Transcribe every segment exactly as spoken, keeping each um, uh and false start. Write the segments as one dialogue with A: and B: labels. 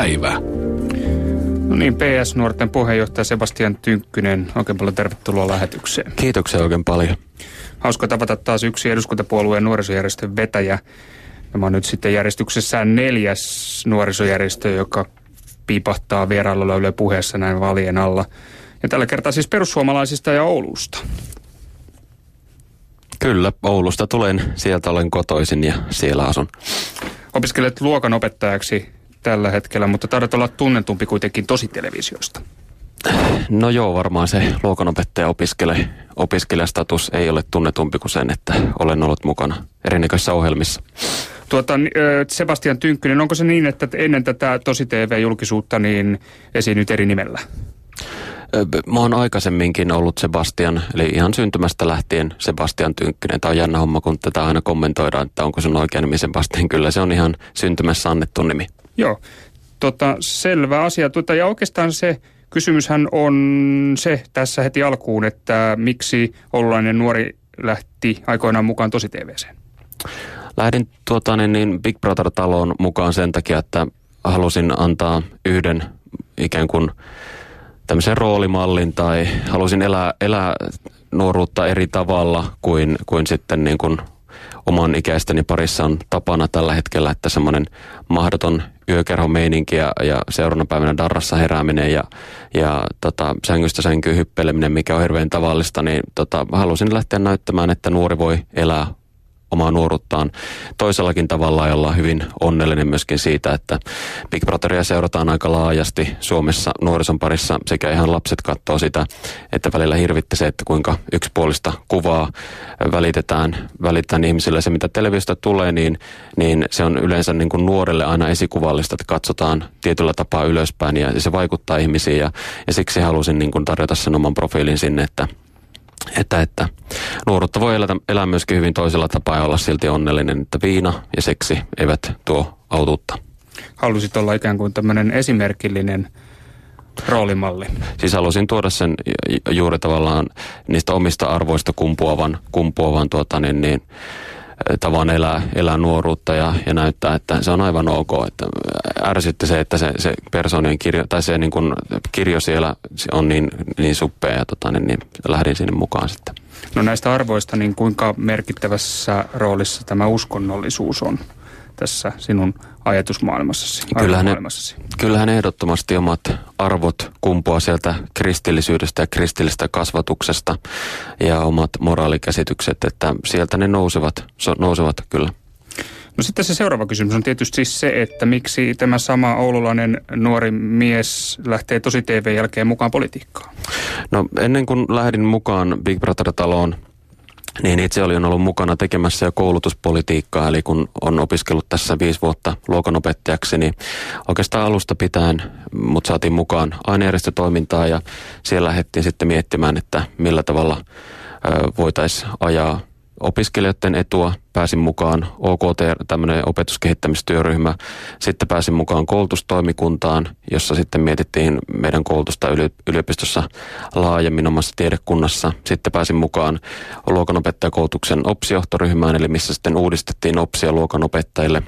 A: päivä.
B: No niin, P S-nuorten puheenjohtaja Sebastian Tynkkynen, oikein paljon tervetuloa lähetykseen.
C: Kiitoksia oikein paljon.
B: Hauska tavata taas yksi eduskuntapuolueen nuorisojärjestön vetäjä. Tämä on nyt sitten järjestyksessään neljäs nuorisojärjestö, joka piipahtaa vierailulla Yle Puheessa näin vaalien alla. Ja tällä kertaa siis perussuomalaisista ja Oulusta.
C: Kyllä, Oulusta tulen, sieltä olen kotoisin ja siellä asun.
B: Opiskelet luokanopettajaksi tällä hetkellä, mutta taidat olla tunnetumpi kuitenkin tositelevisiosta.
C: No joo, varmaan se luokanopettaja opiskele, opiskelijastatus ei ole tunnetumpi kuin sen, että olen ollut mukana erinäköisissä ohjelmissa.
B: Tuota, Sebastian Tynkkynen, onko se niin, että ennen tätä tosi-T V-julkisuutta niin esiinnyt eri nimellä?
C: Mä oon aikaisemminkin ollut Sebastian, eli ihan syntymästä lähtien Sebastian Tynkkynen. Tämä on jännä homma, kun tätä aina kommentoidaan, että onko sun oikea nimi Sebastian. Kyllä se on ihan syntymässä annettu nimi.
B: Joo, tota, selvä asia. Tuota, ja oikeastaan se kysymyshän on se tässä heti alkuun, että miksi oululainen nuori lähti aikoinaan mukaan tosi-T V:seen?
C: Lähdin tuota, niin, niin Big Brother-taloon mukaan sen takia, että halusin antaa yhden ikään kuin tämmöisen roolimallin tai halusin elää, elää nuoruutta eri tavalla kuin, kuin sitten niin kuin oman ikäisteni parissa on tapana tällä hetkellä, että semmoinen mahdoton yökerhomeininki ja, ja seuraavana päivänä darrassa herääminen ja, ja tota, sängystä sänkyyn hyppeleminen, mikä on hirveän tavallista, niin tota, halusin lähteä näyttämään, että nuori voi elää omaa nuoruuttaan toisellakin tavalla ja ollaan hyvin onnellinen myöskin siitä, että Big Brotheria seurataan aika laajasti Suomessa nuorison parissa sekä ihan lapset katsoo sitä, että välillä hirvitti se, että kuinka yksipuolista kuvaa välitetään, välitetään ihmisille se, mitä televisiosta tulee, niin, niin se on yleensä niin kuin nuorelle aina esikuvallista, että katsotaan tietyllä tapaa ylöspäin ja se vaikuttaa ihmisiin ja, ja siksi halusin niin kuin tarjota sen oman profiilin sinne, että Että, että nuoruutta voi elää, elää myöskin hyvin toisella tapaa ja olla silti onnellinen, että viina ja seksi eivät tuo autuutta.
B: Halusit olla ikään kuin tämmöinen esimerkillinen roolimalli.
C: Siis halusin tuoda sen juuri tavallaan niistä omista arvoista kumpuavan, kumpuavan tuota, niin, niin, tavan elää, elää nuoruutta ja, ja näyttää, että se on aivan ok. Että ärsytti se, että se, se persoonien kirjo, tai se niin kuin kirjo siellä on niin, niin suppea ja tota, niin, niin lähdin sinne mukaan sitten.
B: No näistä arvoista, niin kuinka merkittävässä roolissa tämä uskonnollisuus on tässä sinun ajatusmaailmassasi,
C: kyllähän ne,
B: maailmassasi?
C: Kyllähän ehdottomasti omat arvot kumpuaa sieltä kristillisyydestä ja kristillisestä kasvatuksesta ja omat moraalikäsitykset, että sieltä ne nousevat, nousevat kyllä.
B: No sitten se seuraava kysymys on tietysti siis se, että miksi tämä sama oululainen nuori mies lähtee tosi-T V:n jälkeen mukaan politiikkaan?
C: No ennen kuin lähdin mukaan Big Brother-taloon, niin itse olin ollut mukana tekemässä jo koulutuspolitiikkaa, eli kun on opiskellut tässä viisi vuotta luokanopettajaksi, niin oikeastaan alusta pitäen mut saatiin mukaan ainejärjestötoimintaa ja siellä lähdettiin sitten miettimään, että millä tavalla voitaisiin ajaa opiskelijoiden etua. Pääsin mukaan O K T, tämmöinen opetuskehittämistyöryhmä. Sitten pääsin mukaan koulutustoimikuntaan, jossa sitten mietittiin meidän koulutusta yliopistossa laajemmin omassa tiedekunnassa. Sitten pääsin mukaan luokanopettajakoulutuksen opsijohtoryhmään, eli missä sitten uudistettiin opsia luokanopettajille.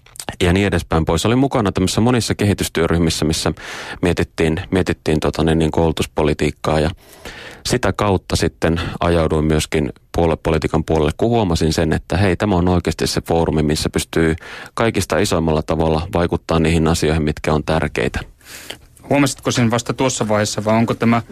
C: Ja niin edespäin pois. Olin mukana tämmöisissä monissa kehitystyöryhmissä, missä mietittiin, mietittiin tota, niin koulutuspolitiikkaa ja sitä kautta sitten ajauduin myöskin puoluepolitiikan puolelle, kun huomasin sen, että hei, tämä on oikeasti se foorumi, missä pystyy kaikista isoimmalla tavalla vaikuttaa niihin asioihin, mitkä on tärkeitä.
B: Huomasitko sen vasta tuossa vaiheessa, vai onko tämä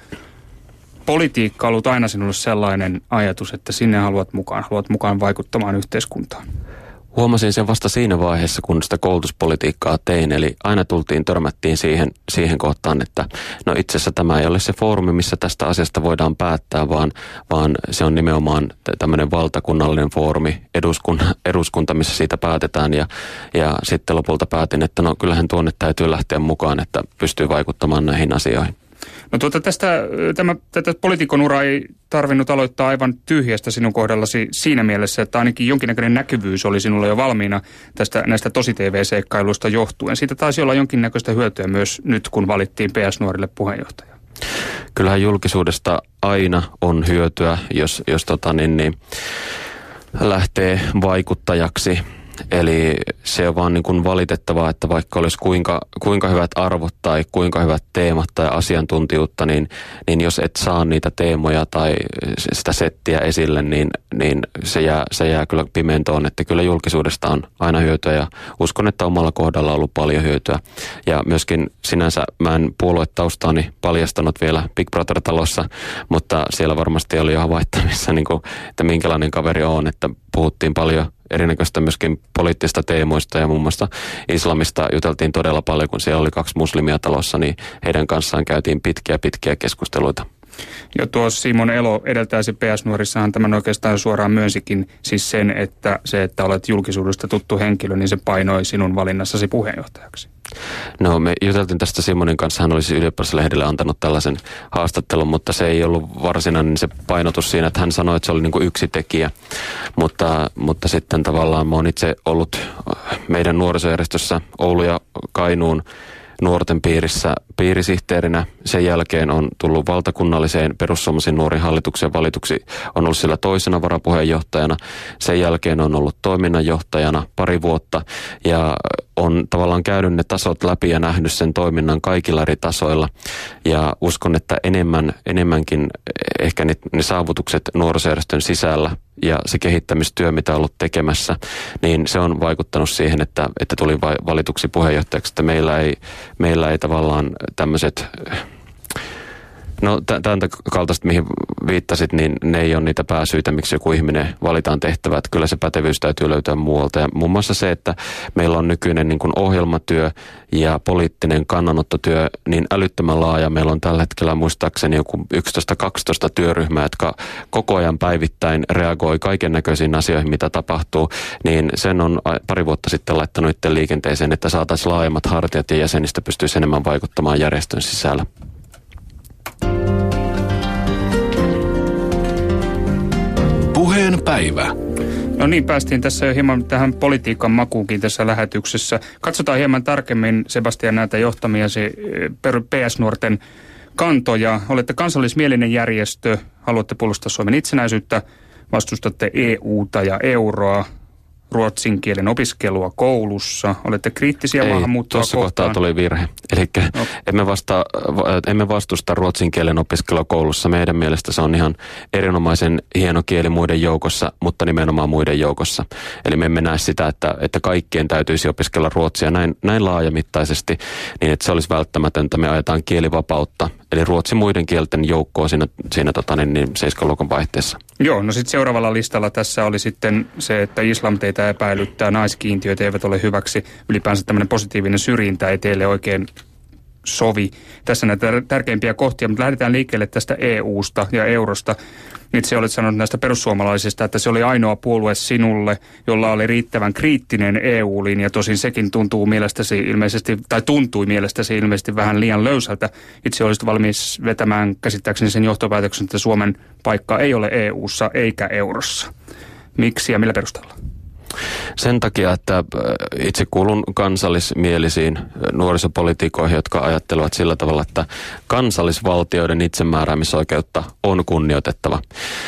B: politiikka ollut aina sinulle sellainen ajatus, että sinne haluat mukaan, haluat mukaan vaikuttamaan yhteiskuntaan?
C: Huomasin sen vasta siinä vaiheessa, kun sitä koulutuspolitiikkaa tein, eli aina tultiin, törmättiin siihen, siihen kohtaan, että no itse asiassa tämä ei ole se foorumi, missä tästä asiasta voidaan päättää, vaan, vaan se on nimenomaan tämmöinen valtakunnallinen foorumi, eduskunta, eduskunta missä siitä päätetään ja, ja sitten lopulta päätin, että no kyllähän tuonne täytyy lähteä mukaan, että pystyy vaikuttamaan näihin asioihin.
B: No tuota, tästä, tämä, tätä poliitikon uraa ei tarvinnut aloittaa aivan tyhjästä sinun kohdallasi siinä mielessä, että ainakin jonkinnäköinen näkyvyys oli sinulla jo valmiina tästä, näistä tosi-T V-seikkailuista johtuen. Siitä taisi olla jonkinnäköistä hyötyä myös nyt, kun valittiin P S-nuorille puheenjohtaja.
C: Kyllähän julkisuudesta aina on hyötyä, jos, jos tota, niin, niin, lähtee vaikuttajaksi. Eli se on vaan niin kuin valitettavaa, että vaikka olisi kuinka, kuinka hyvät arvot tai kuinka hyvät teemat tai asiantuntijuutta, niin, niin jos et saa niitä teemoja tai sitä settiä esille, niin, niin se, jää, se jää kyllä pimentoon, että kyllä julkisuudesta on aina hyötyä ja uskon, että omalla kohdalla on ollut paljon hyötyä. Ja myöskin sinänsä mä en puoluetaustaani paljastanut vielä Big Brother-talossa, mutta siellä varmasti oli jo havaittavissa, niin kuin, että minkälainen kaveri on, että puhuttiin paljon erinäköistä myöskin poliittista teemoista ja muun muassa islamista juteltiin todella paljon, kun siellä oli kaksi muslimia talossa, niin heidän kanssaan käytiin pitkiä pitkiä keskusteluita.
B: Jo tuo Simon Elo edeltäisi P S-nuorissahan tämän oikeastaan suoraan myönsikin, siis sen, että se, että olet julkisuudesta tuttu henkilö, niin se painoi sinun valinnassasi puheenjohtajaksi.
C: No me juteltiin tästä Simonin kanssa, hän olisi Ylioppilaslehdelle antanut tällaisen haastattelun, mutta se ei ollut varsinainen se painotus siinä, että hän sanoi, että se oli niin kuin yksi tekijä, mutta, mutta sitten tavallaan mä oon itse ollut meidän nuorisojärjestössä Oulu ja Kainuun nuorten piirissä piirisihteerinä. Sen jälkeen on tullut valtakunnalliseen perussuomalaisen nuorin hallituksen valituksi. On ollut sillä toisena varapuheenjohtajana. Sen jälkeen on ollut toiminnanjohtajana pari vuotta ja on tavallaan käynyt ne tasot läpi ja nähnyt sen toiminnan kaikilla eri tasoilla. Ja uskon, että enemmän, enemmänkin ehkä ne, ne saavutukset nuorisojärjestön sisällä ja se kehittämistyö, mitä on ollut tekemässä, niin se on vaikuttanut siihen, että, että tuli valituksi puheenjohtajaksi, että meillä ei, meillä ei tavallaan tämmöiset, no tämän kaltaista, mihin viittasit, niin ne ei ole niitä pääsyitä, miksi joku ihminen valitaan tehtävät. Kyllä se pätevyys täytyy löytää muualta. Ja muun muassa se, että meillä on nykyinen niin kuin ohjelmatyö ja poliittinen kannanottotyö niin älyttömän laaja. Meillä on tällä hetkellä muistaakseni joku yksitoista kaksitoista työryhmää, jotka koko ajan päivittäin reagoi kaiken näköisiin asioihin, mitä tapahtuu. Niin sen on pari vuotta sitten laittanut itse liikenteeseen, että saataisiin laajemmat hartiat ja jäsenistä pystyisi enemmän vaikuttamaan järjestön sisällä.
A: Puheen päivä.
B: No niin, päästiin tässä jo hieman tähän politiikan makuunkin tässä lähetyksessä. Katsotaan hieman tarkemmin, Sebastian, näitä johtamiasi P S-nuorten kantoja. Olette kansallismielinen järjestö, haluatte puolustaa Suomen itsenäisyyttä, vastustatte E U:ta ja euroa, ruotsin kielen opiskelua koulussa. Olette kriittisiä
C: Ei,
B: maahanmuuttoa
C: tuossa
B: kohtaan.
C: kohtaa tuli virhe. Eli no. emme, vasta, emme vastusta ruotsin kielen opiskelua koulussa. Meidän mielestä se on ihan erinomaisen hieno kieli muiden joukossa, mutta nimenomaan muiden joukossa. Eli me emme näe sitä, että, että kaikkien täytyisi opiskella ruotsia näin, näin laajamittaisesti, niin että se olisi välttämätöntä. Me ajetaan kielivapautta, eli ruotsi muiden kielten joukkoa siinä, siinä tota, niin, niin seiskaluokan vaihteessa.
B: Joo, no sitten seuraavalla listalla tässä oli sitten se, että islam teitä epäilyttää, naiskiintiöt eivät ole hyväksi, ylipäänsä tämmöinen positiivinen syrjintä ei teille oikein sovi. Tässä näitä tärkeimpiä kohtia, mutta lähdetään liikkeelle tästä E U:sta ja eurosta. Itse olet sanonut näistä perussuomalaisista, että se oli ainoa puolue sinulle, jolla oli riittävän kriittinen E U-linja. Tosin sekin tuntuu mielestäsi ilmeisesti, tai tuntui mielestäsi ilmeisesti vähän liian löysältä. Itse olisit valmis vetämään käsittääkseni sen johtopäätöksen, että Suomen paikka ei ole E U:ssa eikä eurossa. Miksi ja millä perusteella?
C: Sen takia, että itse kuulun kansallismielisiin nuorisopolitiikoihin, jotka ajattelevat sillä tavalla, että kansallisvaltioiden itsemääräämisoikeutta on kunnioitettava.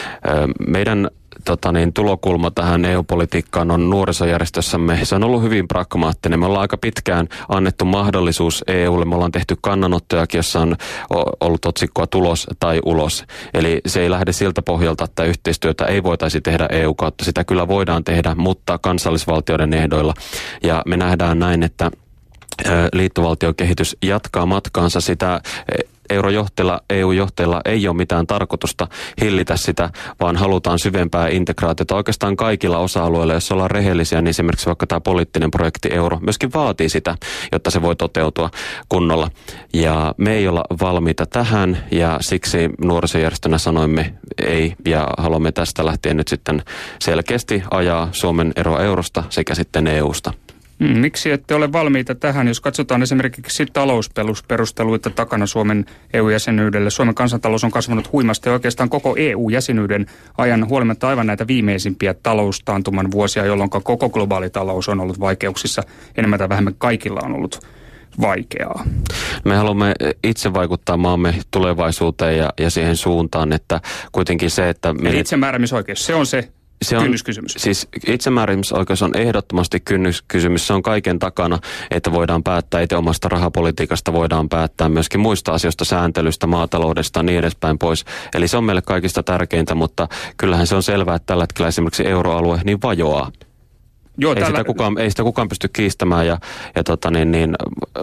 C: Meidän Tota niin, tulokulma tähän E U-politiikkaan on nuorisojärjestössämme. Se on ollut hyvin pragmaattinen. Me ollaan aika pitkään annettu mahdollisuus E U:lle. Me ollaan tehty kannanottojakin, jossa on ollut otsikkoa tulos tai ulos. Eli se ei lähde siltä pohjalta, että yhteistyötä ei voitaisi tehdä E U kautta. Sitä kyllä voidaan tehdä, mutta kansallisvaltioiden ehdoilla. Ja me nähdään näin, että liittovaltiokehitys jatkaa matkaansa sitä. Eurojohtajilla, E U-johtajilla ei ole mitään tarkoitusta hillitä sitä, vaan halutaan syvempää integraatiota oikeastaan kaikilla osa-alueilla. Jos ollaan rehellisiä, niin esimerkiksi vaikka tämä poliittinen projekti euro myöskin vaatii sitä, jotta se voi toteutua kunnolla. Ja me ei olla valmiita tähän ja siksi nuorisojärjestönä sanoimme ei ja haluamme tästä lähtien nyt sitten selkeästi ajaa Suomen eroa eurosta sekä sitten E U:sta.
B: Miksi ette ole valmiita tähän, jos katsotaan esimerkiksi talousperusteluita takana Suomen E U-jäsenyydelle? Suomen kansantalous on kasvanut huimasti ja oikeastaan koko E U-jäsenyyden ajan huolimatta aivan näitä viimeisimpiä taloustaantuman vuosia, jolloin koko globaali talous on ollut vaikeuksissa. Enemmän tai vähemmän kaikilla on ollut vaikeaa.
C: Me haluamme itse vaikuttaa maamme tulevaisuuteen ja, ja siihen suuntaan, että kuitenkin se, että...
B: Eli itsemääräämisoikeus, se on se
C: se on,
B: kynnyskysymys?
C: Siis itsemääräämisoikeus on ehdottomasti kynnyskysymys. Se on kaiken takana, että voidaan päättää itse omasta rahapolitiikasta, voidaan päättää myöskin muista asioista, sääntelystä, maataloudesta ja niin edespäin pois. Eli se on meille kaikista tärkeintä, mutta kyllähän se on selvää, että tällä hetkellä esimerkiksi euroalue niin vajoaa.
B: Joo,
C: ei,
B: tällä...
C: sitä kukaan, ei sitä kukaan pysty kiistämään ja, ja tota niin, niin,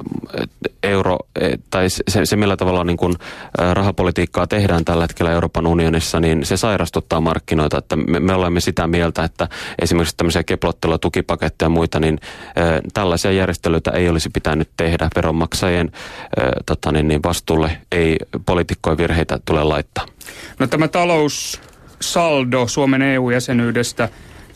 C: euro, tai se, se millä tavalla niin kuin rahapolitiikkaa tehdään tällä hetkellä Euroopan unionissa, niin se sairastuttaa markkinoita. Että me, me olemme sitä mieltä, että esimerkiksi tämmöisiä keplottelua, tukipaketteja ja muita, niin ä, tällaisia järjestelyitä ei olisi pitänyt tehdä. Veronmaksajien ä, tota niin, niin vastuulle ei poliitikkojen virheitä tule laittaa.
B: No tämä taloussaldo Suomen E U-jäsenyydestä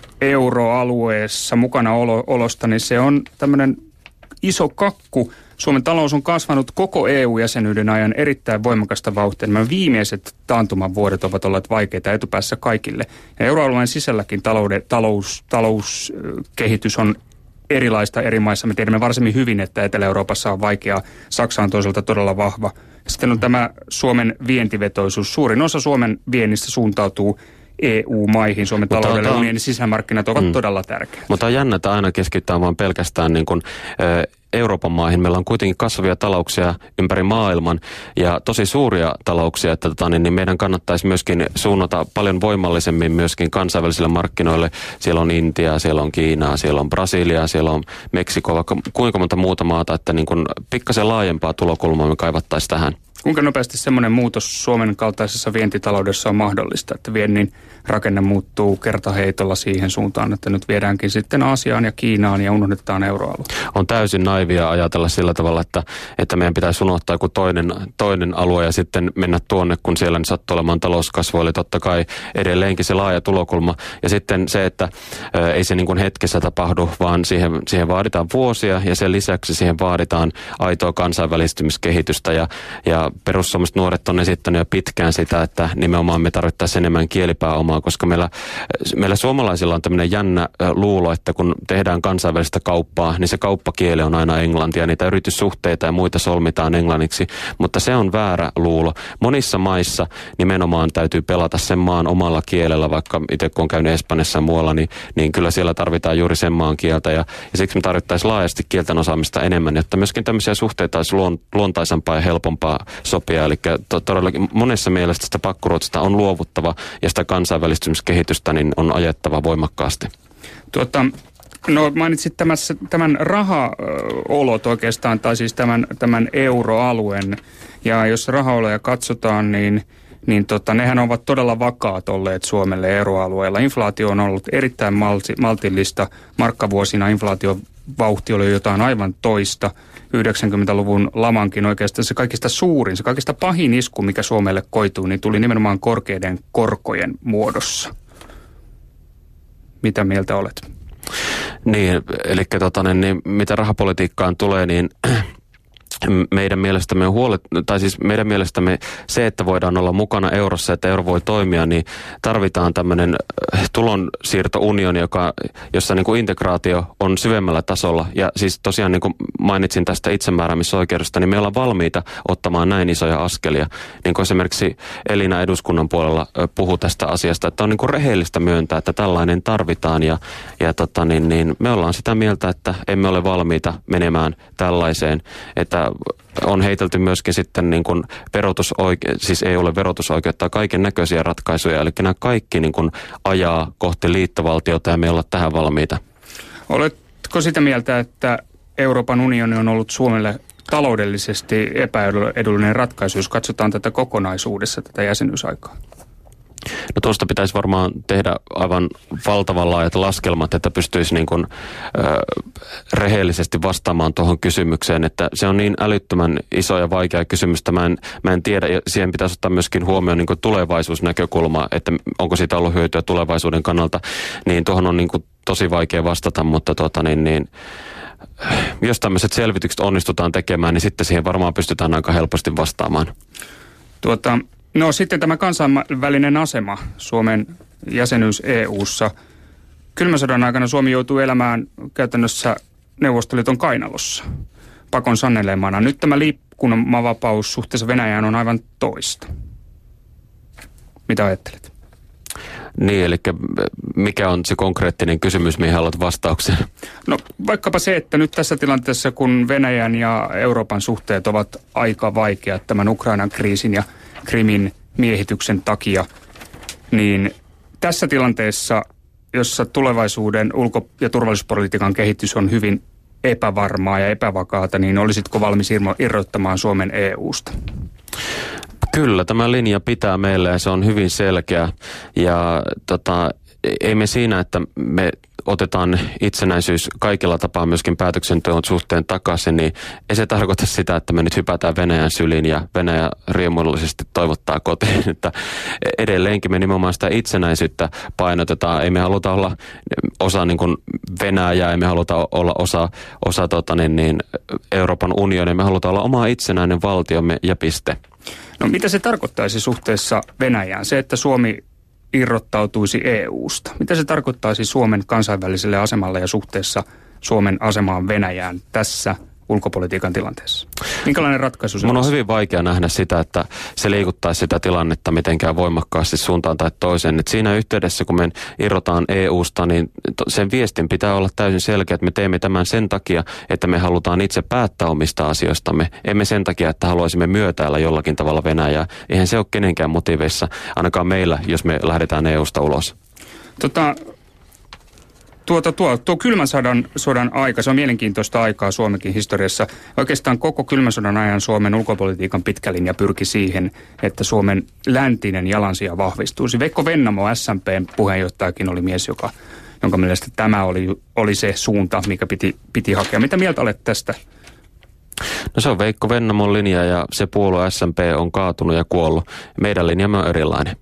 B: euroalueessa mukana olo, olosta, niin se on tämmöinen iso kakku. Suomen talous on kasvanut koko E U-jäsenyyden ajan erittäin voimakasta vauhtia. Nämä viimeiset taantuman vuodet ovat olleet vaikeita etupäässä kaikille. Ja euroalueen sisälläkin talouden, talous, talouskehitys on erilaista eri maissa. Me tiedämme varsin hyvin, että Etelä-Euroopassa on vaikeaa, Saksa on toisaalta todella vahva. Sitten on tämä Suomen vientivetoisuus. Suurin osa Suomen viennistä suuntautuu E U-maihin, Suomen mutta taloudelle on, unionin sisämarkkinat ovat mm, todella tärkeät.
C: Mutta on jännä, että aina keskitytään vaan pelkästään niin kuin, ö, Euroopan maihin. Meillä on kuitenkin kasvavia talouksia ympäri maailman ja tosi suuria talouksia, että tota, niin, niin meidän kannattaisi myöskin suunnata paljon voimallisemmin myöskin kansainvälisille markkinoille. Siellä on Intia, siellä on Kiinaa, siellä on Brasilia, siellä on Meksiko, vaikka kuinka monta muuta maata, että niin kuin pikkasen laajempaa tulokulmaa me kaivattaisiin tähän.
B: Kuinka nopeasti semmoinen muutos Suomen kaltaisessa vientitaloudessa on mahdollista, että viennin rakenne muuttuu kertaheitolla siihen suuntaan, että nyt viedäänkin sitten Aasiaan ja Kiinaan ja unohdetaan euroalue? On
C: täysin naivia ajatella sillä tavalla, että, että meidän pitäisi unohtaa joku toinen, toinen alue ja sitten mennä tuonne, kun siellä niin sattuu olemaan talouskasvu. Eli totta kai edelleenkin se laaja tulokulma. Ja sitten se, että ä, ei se niin kuin hetkessä tapahdu, vaan siihen, siihen vaaditaan vuosia ja sen lisäksi siihen vaaditaan aitoa kansainvälistymiskehitystä ja, ja perussuomalaiset nuoret on esittänyt jo pitkään sitä, että nimenomaan me tarvittaisiin enemmän kielipääomaa, koska meillä, meillä suomalaisilla on tämmöinen jännä luulo, että kun tehdään kansainvälistä kauppaa, niin se kauppakieli on aina englantia, niitä yrityssuhteita ja muita solmitaan englanniksi, mutta se on väärä luulo. Monissa maissa nimenomaan täytyy pelata sen maan omalla kielellä, vaikka itse kun on käynyt Espanjassa ja muualla, niin, niin kyllä siellä tarvitaan juuri sen maan kieltä ja, ja siksi me tarvittaisiin laajasti kielten osaamista enemmän, jotta myöskin tämmöisiä suhteita olisi luon, luontaisempaa ja helpompaa sopia. Eli to, todellakin monessa mielessä sitä pakkoruotsista on luovuttava ja sitä kansainvälistymiskehitystä niin on ajettava voimakkaasti.
B: Tuota, no mainitsit tämässä, tämän rahaolot oikeastaan, tai siis tämän, tämän euroalueen. Ja jos rahaoloja katsotaan, niin, niin tota, nehän ovat todella vakaat olleet Suomelle euroalueella. Inflaatio on ollut erittäin malti, maltillista. Markkavuosina inflaatiovauhti oli jotain aivan toista. yhdeksänkymmentäluvun lamankin oikeastaan se kaikista suurin, se kaikista pahin isku, mikä Suomelle koitui, niin tuli nimenomaan korkeiden korkojen muodossa. Mitä mieltä olet?
C: Niin, eli tota, niin, mitä rahapolitiikkaan tulee, niin meidän mielestämme on huolet, tai siis meidän mielestämme se, että voidaan olla mukana eurossa, että euro voi toimia, niin tarvitaan tämmöinen tulonsiirtounioni, joka, jossa niin kuin integraatio on syvemmällä tasolla. Ja siis tosiaan niin kuin mainitsin tästä itsemääräämisoikeudesta, niin me ollaan valmiita ottamaan näin isoja askelia. Niin kuin esimerkiksi Elina eduskunnan puolella puhuu tästä asiasta, että on niin kuin rehellistä myöntää, että tällainen tarvitaan. Ja, ja tota niin, niin me ollaan sitä mieltä, että emme ole valmiita menemään tällaiseen, että on heitelty myöskin sitten niin kuin verotusoike- siis E U:lle verotusoikeutta kaiken näköisiä ratkaisuja, eli nämä kaikki niin kuin ajaa kohti liittovaltiota ja me ollaan tähän valmiita.
B: Oletko sitä mieltä, että Euroopan unioni on ollut Suomelle taloudellisesti epäedullinen ratkaisu, jos katsotaan tätä kokonaisuudessa, tätä jäsenyysaikaa?
C: No tuosta pitäisi varmaan tehdä aivan valtavan laajat laskelmat, että pystyisi niin kuin, äh, rehellisesti vastaamaan tuohon kysymykseen, että se on niin älyttömän iso ja vaikea kysymys, että mä en, mä en tiedä, ja siihen pitäisi ottaa myöskin huomioon niin kuin tulevaisuusnäkökulma, että onko siitä ollut hyötyä tulevaisuuden kannalta, niin tuohon on niin kuin tosi vaikea vastata, mutta tuota niin, niin jos tämmöiset selvitykset onnistutaan tekemään, niin sitten siihen varmaan pystytään aika helposti vastaamaan.
B: Tuota... No sitten tämä kansainvälinen asema, Suomen jäsenyys E U:ssa. Kylmän sodan aikana Suomi joutui elämään käytännössä Neuvostoliiton kainalossa, pakon sannelemana. Nyt tämä liikkumavapaus suhteessa Venäjään on aivan toista. Mitä ajattelet?
C: Niin, eli mikä on se konkreettinen kysymys, mihin haluat vastauksen?
B: No vaikkapa se, että nyt tässä tilanteessa, kun Venäjän ja Euroopan suhteet ovat aika vaikeat tämän Ukrainan kriisin ja Krimin miehityksen takia, niin tässä tilanteessa, jossa tulevaisuuden ulko- ja turvallisuuspolitiikan kehitys on hyvin epävarmaa ja epävakaata, niin olisitko valmis irrottamaan Suomen E U:sta?
C: Kyllä, tämä linja pitää meille ja se on hyvin selkeä. Ja tota, ei me siinä, että me otetaan itsenäisyys kaikilla tapaa myöskin päätöksenteon suhteen takaisin, niin ei se tarkoita sitä, että me nyt hypätään Venäjän syliin ja Venäjä riemullisesti toivottaa kotiin. Että edelleenkin me nimenomaan sitä itsenäisyyttä painotetaan. Ei me haluta olla osa niin kuin Venäjää, ei me haluta olla osa, osa tota niin, niin Euroopan unionia, me halutaan olla oma itsenäinen valtiomme ja piste.
B: No mitä se tarkoittaisi suhteessa Venäjään? Se, että Suomi irrottautuisi E U:sta. Mitä se tarkoittaisi Suomen kansainväliselle asemalle ja suhteessa Suomen asemaan Venäjään tässä ulkopolitiikan tilanteessa? Minkälainen ratkaisu se on?
C: Mun on hyvin vaikea nähdä sitä, että se liikuttaisi sitä tilannetta mitenkään voimakkaasti suuntaan tai toiseen. Et siinä yhteydessä, kun me irrotaan E U:sta, niin sen viestin pitää olla täysin selkeä, että me teemme tämän sen takia, että me halutaan itse päättää omista asioistamme. Emme sen takia, että haluaisimme myötäillä jollakin tavalla Venäjää. Eihän se ole kenenkään motiiveissa, ainakaan meillä, jos me lähdetään E U:sta ulos.
B: Tota... Tuota, tuo, tuo kylmän sodan, sodan aika, se on mielenkiintoista aikaa Suomenkin historiassa. Oikeastaan koko kylmän sodan ajan Suomen ulkopolitiikan pitkä linja pyrki siihen, että Suomen läntinen jalansija vahvistuisi. Veikko Vennamo, S M P:n puheenjohtajakin, oli mies, joka, jonka mielestä tämä oli, oli se suunta, mikä piti, piti hakea. Mitä mieltä olet tästä?
C: No se on Veikko Vennamon linja ja se puolue S M P on kaatunut ja kuollut. Meidän linjamme on erilainen.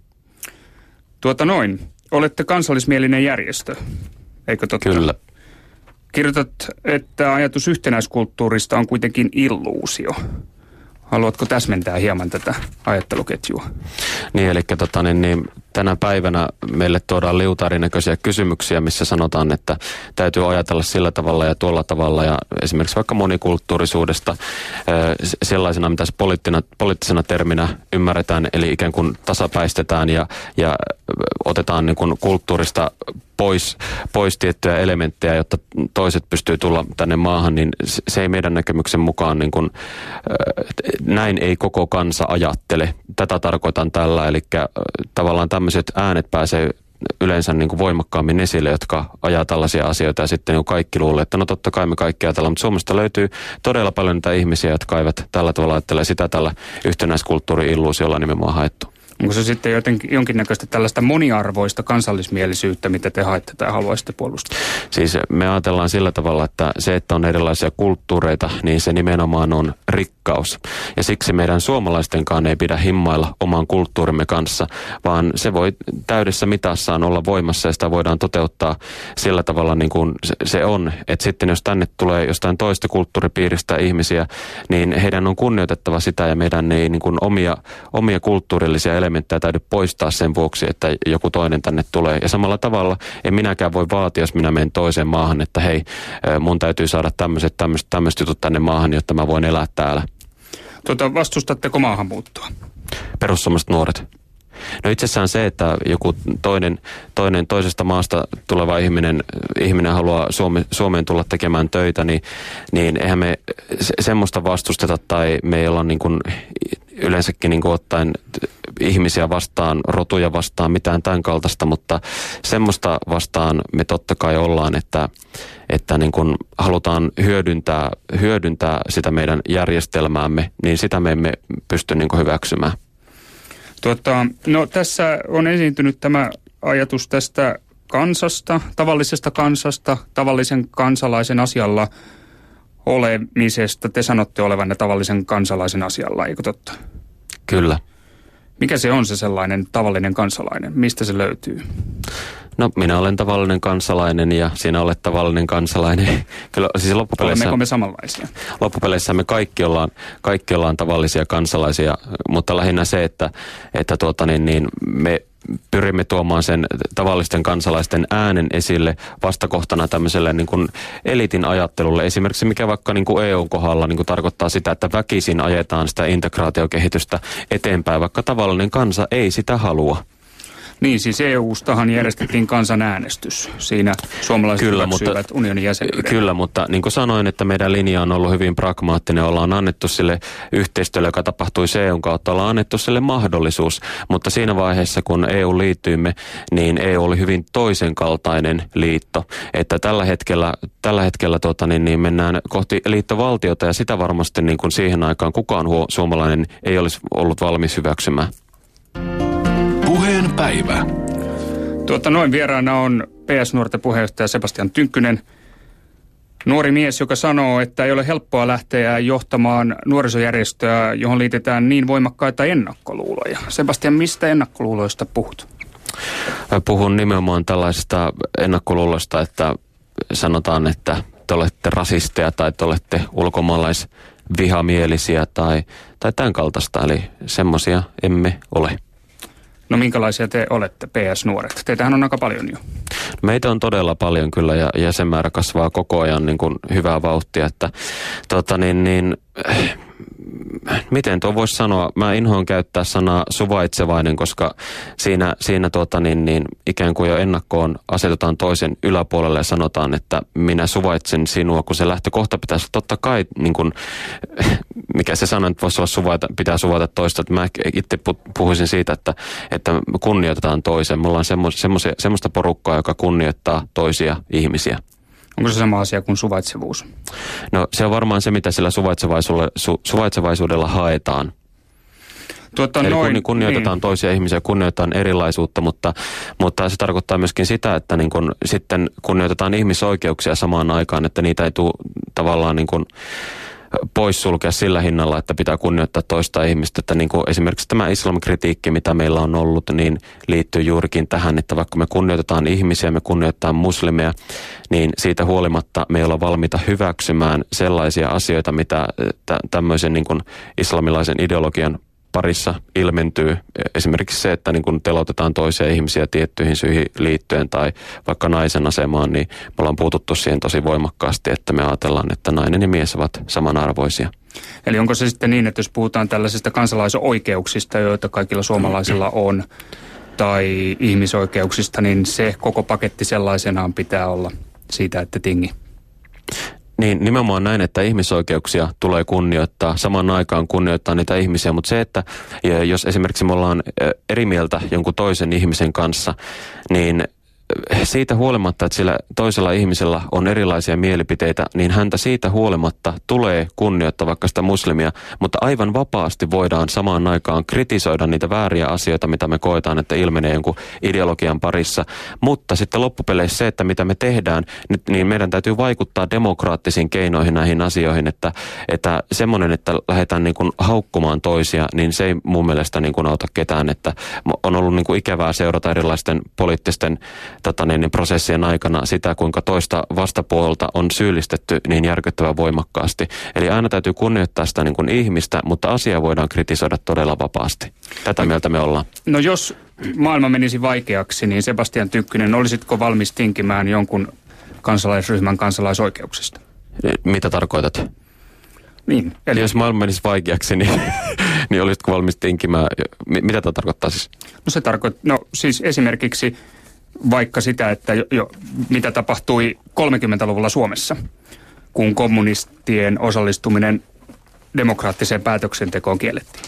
B: Tuota noin. Olette kansallismielinen järjestö. Eikö totta?
C: Kyllä.
B: Kirjoitat, että ajatus yhtenäiskulttuurista on kuitenkin illuusio. Haluatko täsmentää hieman tätä ajatteluketjua?
C: Niin, eli tota, niin, niin, tänä päivänä meille tuodaan liutaarinäköisiä kysymyksiä, missä sanotaan, että täytyy ajatella sillä tavalla ja tuolla tavalla. Ja esimerkiksi vaikka monikulttuurisuudesta sellaisena, mitä se poliittisena terminä ymmärretään, eli ikään kuin tasapäistetään ja, ja otetaan niin kuin kulttuurista pois, pois tiettyjä elementtejä, jotta toiset pystyy tulla tänne maahan, niin se ei meidän näkemyksen mukaan niin kuin, näin ei koko kansa ajattele. Tätä tarkoitan tällä, eli tavallaan tämmöiset äänet pääsee yleensä niin kuin voimakkaammin esille, jotka ajaa tällaisia asioita ja sitten niin kaikki luulee, että no totta kai me kaikki ajatellaan, mutta Suomesta löytyy todella paljon niitä ihmisiä, jotka eivät tällä tavalla ajattele sitä tällä yhtenäiskulttuuri-illuusiolla nimenomaan haettu.
B: Onko se sitten jotenkin jonkinnäköistä tällaista moniarvoista kansallismielisyyttä, mitä te haette tai haluaisitte puolustaa?
C: Siis me ajatellaan sillä tavalla, että se, että on erilaisia kulttuureita, niin se nimenomaan on rikkaus. Ja siksi meidän suomalaistenkaan ei pidä himmailla oman kulttuurimme kanssa, vaan se voi täydessä mitassaan olla voimassa ja sitä voidaan toteuttaa sillä tavalla niin kuin se on. Että sitten jos tänne tulee jostain toista kulttuuripiiristä ihmisiä, niin heidän on kunnioitettava sitä ja meidän ei niin kuin omia, omia kulttuurillisia elementtejä elementtejä täytyy poistaa sen vuoksi, että joku toinen tänne tulee. Ja samalla tavalla en minäkään voi vaatia, jos minä menen toiseen maahan, että hei, mun täytyy saada tämmöiset, tämmöiset, tämmöiset jutut tänne maahan, jotta mä voin elää täällä.
B: Tuota, vastustatteko maahanmuuttoa?
C: Perussuomalaiset nuoret. No itsessään se, että joku toinen, toinen toisesta maasta tuleva ihminen, ihminen haluaa Suome, Suomeen tulla tekemään töitä, niin, niin eihän me se, semmoista vastusteta tai me ei olla niin kuin yleensäkin niin kuin ottaen ihmisiä vastaan, rotuja vastaan, mitään tämän kaltaista, mutta semmoista vastaan me totta kai ollaan, että, että niin kuin halutaan hyödyntää, hyödyntää sitä meidän järjestelmäämme, niin sitä me emme pysty niin kuin hyväksymään.
B: Tuota, no tässä on esiintynyt tämä ajatus tästä kansasta, tavallisesta kansasta, tavallisen kansalaisen asialla olemisesta. Te sanotte olevanne tavallisen kansalaisen asialla, eikö totta?
C: Kyllä.
B: Mikä se on se sellainen tavallinen kansalainen? Mistä se löytyy?
C: No minä olen tavallinen kansalainen ja sinä olet tavallinen kansalainen. Kyllä, siis loppupeleissä,
B: olemmeko me samanlaisia?
C: Loppupeleissä me kaikki ollaan, kaikki ollaan tavallisia kansalaisia, mutta lähinnä se, että, että tuota niin, niin me pyrimme tuomaan sen tavallisten kansalaisten äänen esille vastakohtana tämmöiselle niin kuin elitin ajattelulle. Esimerkiksi mikä vaikka niin kuin E U:n kohdalla niin kuin tarkoittaa sitä, että väkisin ajetaan sitä integraatiokehitystä eteenpäin, vaikka tavallinen kansa ei sitä halua.
B: Niin, siis E U:stahan järjestettiin kansanäänestys. Siinä suomalaiset kyllä, hyväksyivät mutta, unionin jäsenyyden.
C: Kyllä, mutta niin kuin sanoin, että meidän linja on ollut hyvin pragmaattinen. Ollaan annettu sille yhteistyölle, joka tapahtui E U:n kautta, ollaan annettu sille mahdollisuus. Mutta siinä vaiheessa, kun E U liittyimme, niin E U oli hyvin toisen kaltainen liitto. Että tällä hetkellä, tällä hetkellä tota, niin, niin mennään kohti liittovaltiota ja sitä varmasti niin kuin siihen aikaan kukaan huo, suomalainen ei olisi ollut valmis hyväksymään.
A: Puheen päivä.
B: Tuota, noin vieraana on P S-nuorten puheenjohtaja Sebastian Tynkkynen. Nuori mies, joka sanoo, että ei ole helppoa lähteä johtamaan nuorisojärjestöä, johon liitetään niin voimakkaita ennakkoluuloja. Sebastian, mistä ennakkoluuloista puhut?
C: Puhun nimenomaan tällaisista ennakkoluuloista, että sanotaan, että te olette rasisteja tai te olette ulkomaalaisvihamielisiä tai, tai tämän kaltaista. Eli semmoisia emme ole.
B: No minkälaisia te olette, P S-nuoret? Teitähän on aika paljon jo.
C: Meitä on todella paljon kyllä ja jäsenmäärä kasvaa koko ajan niin kuin hyvää vauhtia. Että, tota niin, niin, miten tuo voisi sanoa? Mä inhoan käyttää sanaa suvaitsevainen, koska siinä, siinä tuota niin, niin, ikään kuin jo ennakkoon asetetaan toisen yläpuolelle ja sanotaan, että minä suvaitsen sinua, kun se lähtökohta pitäisi totta kai, niin kuin, mikä se sana nyt voisi olla, suvaita, pitää suvaita toista. Että mä itse puhuisin siitä, että, että kunnioitetaan toisen. Me ollaan semmoista porukkaa, joka kunnioittaa toisia ihmisiä.
B: Onko se sama asia kuin suvaitsevuus?
C: No se on varmaan se, mitä sillä suvaitsevaisuudella, su, suvaitsevaisuudella haetaan.
B: Tuota,
C: Eli
B: noin,
C: kunnioitetaan niin. toisia ihmisiä, kunnioitetaan erilaisuutta, mutta, mutta se tarkoittaa myöskin sitä, että niin kun sitten kunnioitetaan ihmisoikeuksia samaan aikaan, että niitä ei tule tavallaan niin kun poissulkea sillä hinnalla, että pitää kunnioittaa toista ihmistä. Että niin kuin esimerkiksi tämä islamkritiikki, mitä meillä on ollut, niin liittyy juurikin tähän, että vaikka me kunnioitetaan ihmisiä, me kunnioitetaan muslimeja, niin siitä huolimatta me ei olla valmiita hyväksymään sellaisia asioita, mitä tämmöisen niin kuin islamilaisen ideologian parissa ilmentyy. Esimerkiksi se, että niin kun telotetaan toisia ihmisiä tiettyihin syihin liittyen tai vaikka naisen asemaan, niin me ollaan puututtu siihen tosi voimakkaasti, että me ajatellaan, että nainen ja mies ovat samanarvoisia.
B: Eli onko se sitten niin, että jos puhutaan tällaisista kansalaisoikeuksista, joita kaikilla suomalaisilla on, tai ihmisoikeuksista, niin se koko paketti sellaisenaan pitää olla siitä, että tingi?
C: Niin, nimenomaan näin, että ihmisoikeuksia tulee kunnioittaa, samaan aikaan kunnioittaa niitä ihmisiä, mutta se, että jos esimerkiksi me ollaan eri mieltä jonkun toisen ihmisen kanssa, niin siitä huolimatta, että sillä toisella ihmisellä on erilaisia mielipiteitä, niin häntä siitä huolimatta tulee kunnioittaa vaikka sitä muslimia, mutta aivan vapaasti voidaan samaan aikaan kritisoida niitä vääriä asioita, mitä me koetaan, että ilmenee jonkun ideologian parissa. Mutta sitten loppupeleissä se, että mitä me tehdään, niin meidän täytyy vaikuttaa demokraattisiin keinoihin näihin asioihin, että, että semmoinen, että lähdetään niin kuin haukkumaan toisia, niin se ei mun mielestä niin kuin auta ketään, että on ollut niin kuin ikävää seurata erilaisten poliittisten Tota, niin, prosessien aikana sitä, kuinka toista vastapuolta on syyllistetty niin järkyttävän voimakkaasti. Eli aina täytyy kunnioittaa sitä niin kuin ihmistä, mutta asiaa voidaan kritisoida todella vapaasti. Tätä mieltä me ollaan.
B: No jos maailma menisi vaikeaksi, niin Sebastian Tynkkynen, olisitko valmis tinkimään jonkun kansalaisryhmän kansalaisoikeuksista?
C: Mitä tarkoitat?
B: Niin.
C: Eli jos maailma menisi vaikeaksi, niin, niin olisitko valmis tinkimään? Mitä tämä tarkoittaa siis?
B: No se tarkoittaa, no siis esimerkiksi vaikka sitä, että jo, jo, mitä tapahtui kolmekymmentäluvulla Suomessa, kun kommunistien osallistuminen demokraattiseen päätöksentekoon kiellettiin.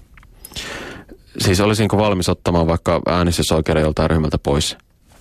C: Siis olisinko valmis ottamaan vaikka äänestysoikeuden joltain ryhmältä pois?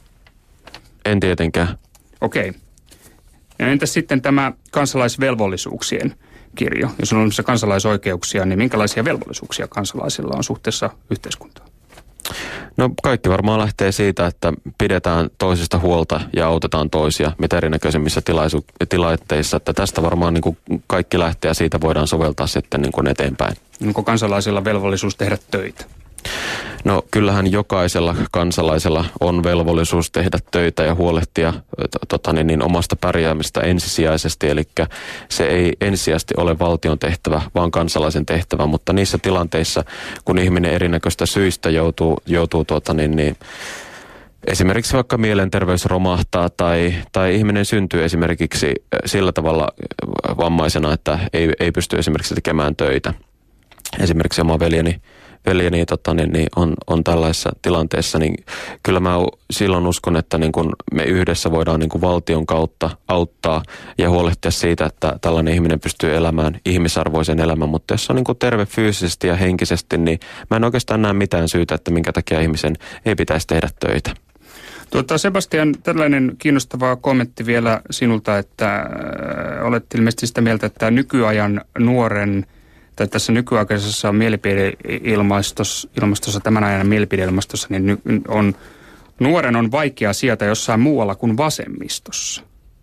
C: En tietenkään.
B: Okei. Ja entäs sitten tämä kansalaisvelvollisuuksien kirjo? Jos on olemassa kansalaisoikeuksia, niin minkälaisia velvollisuuksia kansalaisilla on suhteessa yhteiskuntaan?
C: No kaikki varmaan lähtee siitä, että pidetään toisista huolta ja autetaan toisia mitä erinäköisemmissä tilaisu- tilanteissa. Että tästä varmaan niin kuin kaikki lähtee ja siitä voidaan soveltaa sitten niin kuin eteenpäin.
B: Onko kansalaisilla velvollisuus tehdä töitä?
C: No kyllähän jokaisella kansalaisella on velvollisuus tehdä töitä ja huolehtia tota, niin, niin, omasta pärjäämistä ensisijaisesti. Eli se ei ensisijaisesti ole valtion tehtävä, vaan kansalaisen tehtävä. Mutta niissä tilanteissa, kun ihminen erinäköistä syistä joutuu, joutuu tuota, niin, niin, esimerkiksi vaikka mielenterveys romahtaa tai, tai ihminen syntyy esimerkiksi sillä tavalla vammaisena, että ei, ei pysty esimerkiksi tekemään töitä. Esimerkiksi oma veljeni veljeni tota, niin, niin on, on tällaisessa tilanteessa, niin kyllä mä silloin uskon, että niin kun me yhdessä voidaan niin kun valtion kautta auttaa ja huolehtia siitä, että tällainen ihminen pystyy elämään ihmisarvoisen elämän, mutta jos on niin kun terve fyysisesti ja henkisesti, niin mä en oikeastaan näe mitään syytä, että minkä takia ihmisen ei pitäisi tehdä töitä.
B: Tuota, Sebastian, tällainen kiinnostava kommentti vielä sinulta, että äh, olet ilmeisesti sitä mieltä, että nykyajan nuoren tai tässä nykyaikaisessa mielipideilmastossa, ilmastossa, tämän ajan mielipideilmastossa, niin ny, on, nuoren on vaikea sieltä jossain muualla kuin vasemmistossa.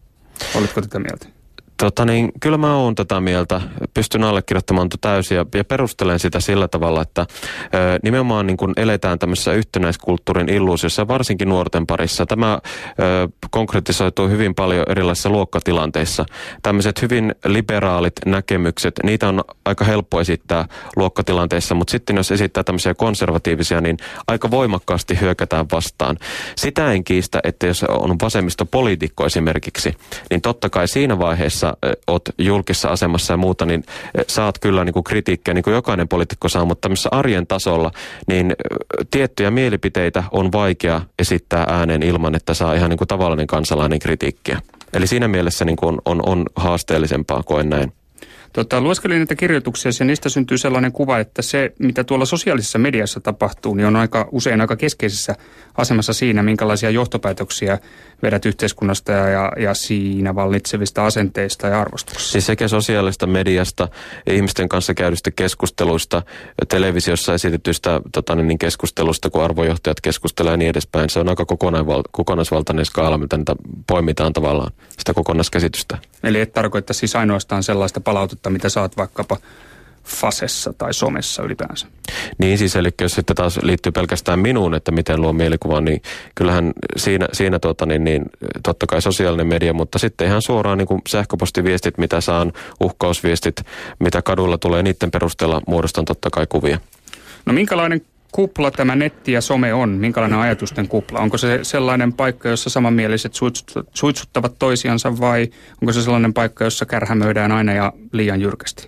B: Oletko tätä mieltä?
C: Tota niin, kyllä mä oon tätä mieltä. Pystyn allekirjoittamaan täysin ja, ja perustelen sitä sillä tavalla, että ö, nimenomaan niin kun eletään tämmöisessä yhtenäiskulttuurin illuusiossa, varsinkin nuorten parissa. Tämä ö, konkretisoituu hyvin paljon erilaisissa luokkatilanteissa. Tämmöiset hyvin liberaalit näkemykset, niitä on aika helppo esittää luokkatilanteissa, mutta sitten jos esittää tämmöisiä konservatiivisia, niin aika voimakkaasti hyökätään vastaan. Sitä en kiistä, että jos on vasemmistopoliitikko esimerkiksi, niin totta kai siinä vaiheessa oot julkisessa asemassa ja muuta, niin saat kyllä niin kuin kritiikkiä, niin kuin jokainen poliitikko saa, mutta tämmöisessä arjen tasolla, niin tiettyjä mielipiteitä on vaikea esittää ääneen ilman, että saa ihan niin kuin tavallinen kansalainen kritiikkiä. Eli siinä mielessä niin kuin on, on, on haasteellisempaa, koen näin.
B: Tota, lueskelin näitä kirjoituksia ja niistä syntyy sellainen kuva, että se, mitä tuolla sosiaalisessa mediassa tapahtuu, niin on aika usein aika keskeisessä asemassa siinä, minkälaisia johtopäätöksiä vedät yhteiskunnasta ja, ja, ja siinä vallitsevista asenteista ja arvostuksista.
C: Siis sekä sosiaalista mediasta, ihmisten kanssa käydystä keskusteluista, televisiossa esitetystä tota, niin keskustelusta, kun arvojohtajat keskustelevat ja niin edespäin. Se on aika kokonaisvaltainen skaala, mitä niitä poimitaan tavallaan sitä kokonaiskäsitystä.
B: Eli et tarkoita siis ainoastaan sellaista palautetta, mitä saat vaikkapa Fasessa tai somessa ylipäänsä.
C: Niin siis, eli jos sitten taas liittyy pelkästään minuun, että miten luo mielikuvan, niin kyllähän siinä, siinä tuota, niin, niin, totta kai sosiaalinen media, mutta sitten ihan suoraan niin kuin sähköpostiviestit, mitä saan, uhkausviestit, mitä kadulla tulee, niiden perusteella muodostan totta kai kuvia.
B: No minkälainen kupla tämä netti ja some on? Minkälainen ajatusten kupla? Onko se sellainen paikka, jossa samanmieliset suitsuttavat toisiansa vai onko se sellainen paikka, jossa kärhämöidään aina ja liian jyrkästi?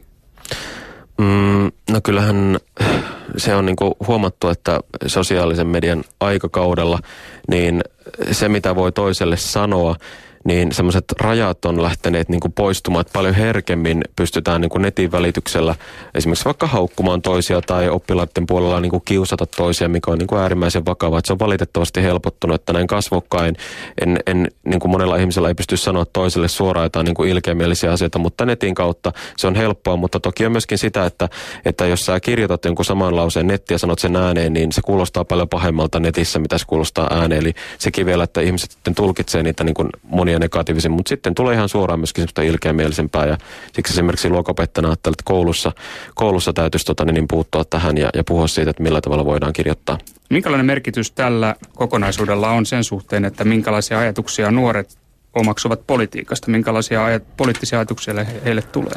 C: Mm, no kyllähän se on niinku huomattu, että sosiaalisen median aikakaudella niin se mitä voi toiselle sanoa, niin semmoiset rajat on lähteneet niinku poistumaan, että paljon herkemmin pystytään niinku netin välityksellä esimerkiksi vaikka haukkumaan toisia tai oppilaiden puolella niinku kiusata toisia, mikä on niinku äärimmäisen vakavaa. Että se on valitettavasti helpottunut, että näin kasvokkain en, en, niinku monella ihmisellä ei pysty sanoa toiselle suoraan jotain niinku ilkeämielisiä asioita, mutta netin kautta se on helppoa, mutta toki on myöskin sitä, että, että jos sä kirjoitat jonkun saman lauseen nettiin ja sanot sen ääneen, niin se kuulostaa paljon pahemmalta netissä, mitä se kuulostaa ääneen. Eli sekin vielä, että ihmiset sitten tulkitsee niitä niinku monia negatiivisia, mutta sitten tulee ihan suoraan myöskin semmoista ilkeämielisempää ja siksi esimerkiksi luokopettajana ajattelee, että koulussa, koulussa täytyisi tota, niin puuttua tähän ja, ja puhua siitä, että millä tavalla voidaan kirjoittaa. Minkälainen
B: merkitys tällä kokonaisuudella on sen suhteen, että minkälaisia ajatuksia nuoret omaksuvat politiikasta, minkälaisia ajat, poliittisia ajatuksia heille tulee?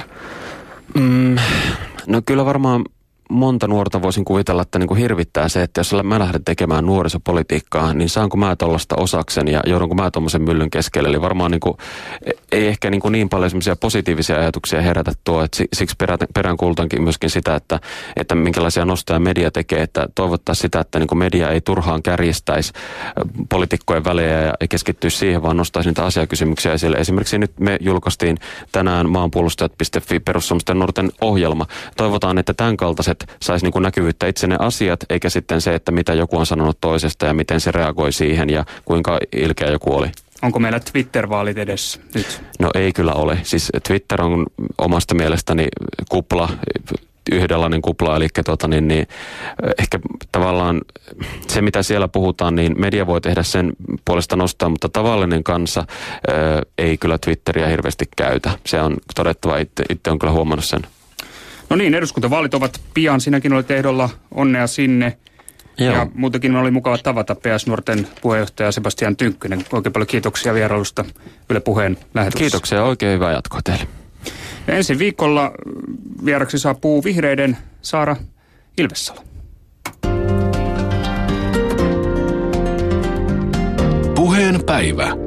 C: Mm, no kyllä varmaan monta nuorta voisin kuvitella, että niin kuin hirvittää se, että jos mä lähden tekemään nuorisopolitiikkaa, niin saanko mä tollaista osaksen ja joudunko mä tommosen myllyn keskelle. Eli varmaan niin kuin, ei ehkä niin, kuin niin paljon semmoisia positiivisia ajatuksia herätä tuo, että siksi peräänkuulutankin myöskin sitä, että, että minkälaisia nostoja media tekee, että toivottaisiin sitä, että niin kuin media ei turhaan kärjistäisi poliitikkojen välejä ja keskittyisi siihen, vaan nostaisi niitä asiakysymyksiä esille. Esimerkiksi nyt me julkaistiin tänään maanpuolustajat piste fi perussuomalaisten nuorten ohjelma. Toivotaan, että tämän kaltaiset saisi niin kuin näkyvyyttä itse ne asiat, eikä sitten se, että mitä joku on sanonut toisesta ja miten se reagoi siihen ja kuinka ilkeä joku oli.
B: Onko meillä Twitter-vaalit edessä nyt?
C: No ei kyllä ole. Siis Twitter on omasta mielestäni kupla, yhdenlainen kupla, eli tuota, niin, niin, ehkä tavallaan se, mitä siellä puhutaan, niin media voi tehdä sen puolesta nostaa, mutta tavallinen kansa ää, ei kyllä Twitteriä hirveästi käytä. Se on todettava, itse, itse on kyllä huomannut sen.
B: No niin, eduskuntavaalit ovat pian. Sinäkin olet ehdolla. Onnea sinne. Joo. Ja muutenkin oli mukava tavata P S-nuorten puheenjohtaja Sebastian Tynkkynen. Oikein paljon kiitoksia vierailusta Yle Puheen lähetyksessä.
C: Kiitoksia. Oikein hyvää jatkoa teille.
B: Ja ensi viikolla vieraksi saapuu vihreiden Saara Ilvessalo.
A: Puheen päivä.